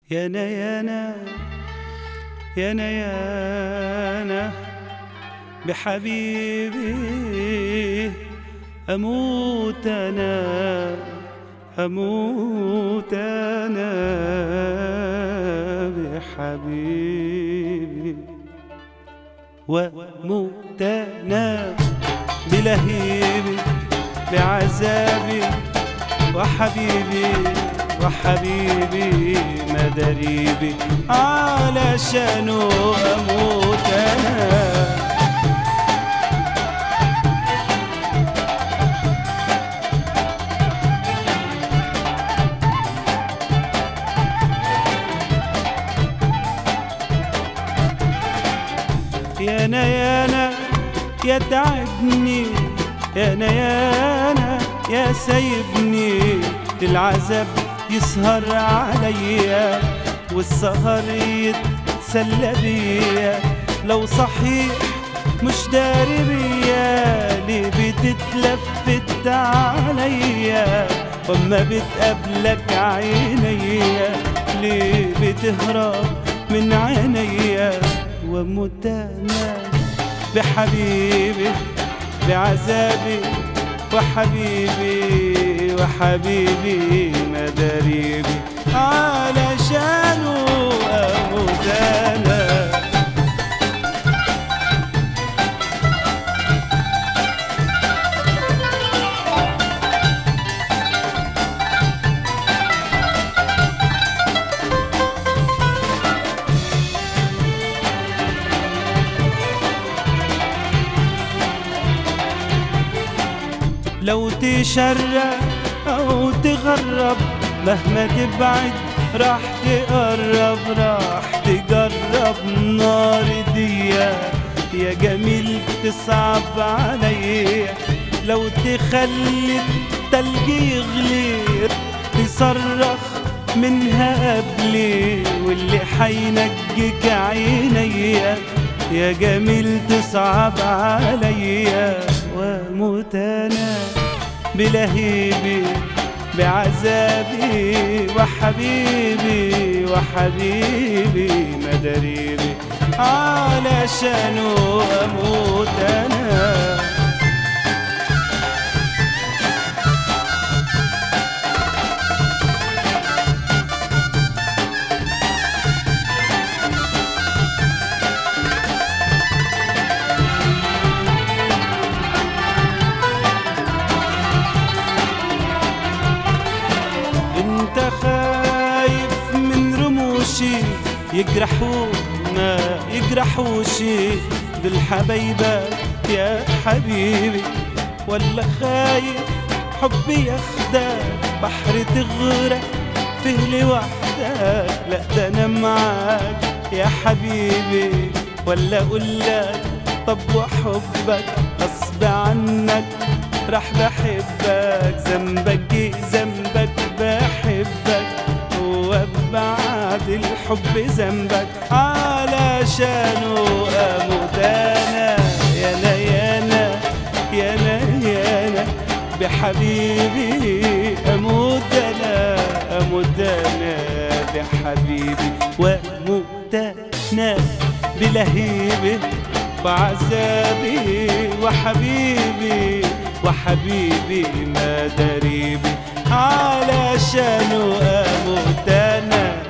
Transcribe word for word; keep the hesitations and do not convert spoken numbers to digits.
يانا يانا يانا يانا بحبيبي أموت أنا أموت أنا بحبيبي وأموت أنا بلهيبي بعذابي وحبيبي وحبيبي مدريبي علشانه أموت أنا. يانا يانا يا تعبني يانا يانا يا سايبني العذاب يسهر عليا والسهر يتسلى بيا لو صحيح مش داري بيا ليه بتتلفت عليا وما بتقابلك عينيا ليه بتهرب من عينيا واموت انا بحبيبي بعذابي وحبيبي وحبيبي مداريبي علشانه أموت أنا. لو تشرق أو تغرب مهما تبعد راح تقرب راح تجرب نار ديا يا جميل تصعب عليا لو تخلي التلج يغلي تصرخ منها قبلي واللي حينجيك عينيا يا جميل تصعب عليا واموت انا بلهيبي بعذابي وحبيبي وحبيبي مداريبي علشانه اموت انا. انت خايف من رموشي يجرحونا يجرحوشي بالحبايبة يا حبيبي ولا خايف حبي ياخدك بحر تغرق فيه لوحدك لا ده انا معاك يا حبيبي ولا اقولك طب وحبك غصب عنك راح بحبك ذنبك ايه ذنبك بحبك وبعد الحب ذنبك علشانه اموت انا يانا يانا يانا يانا بحبيبي اموت انا اموت انا بحبيبي واموت انا بلهيبي بعذابي وحبيبي وحبيبي مداريبي علشانه أموت أنا.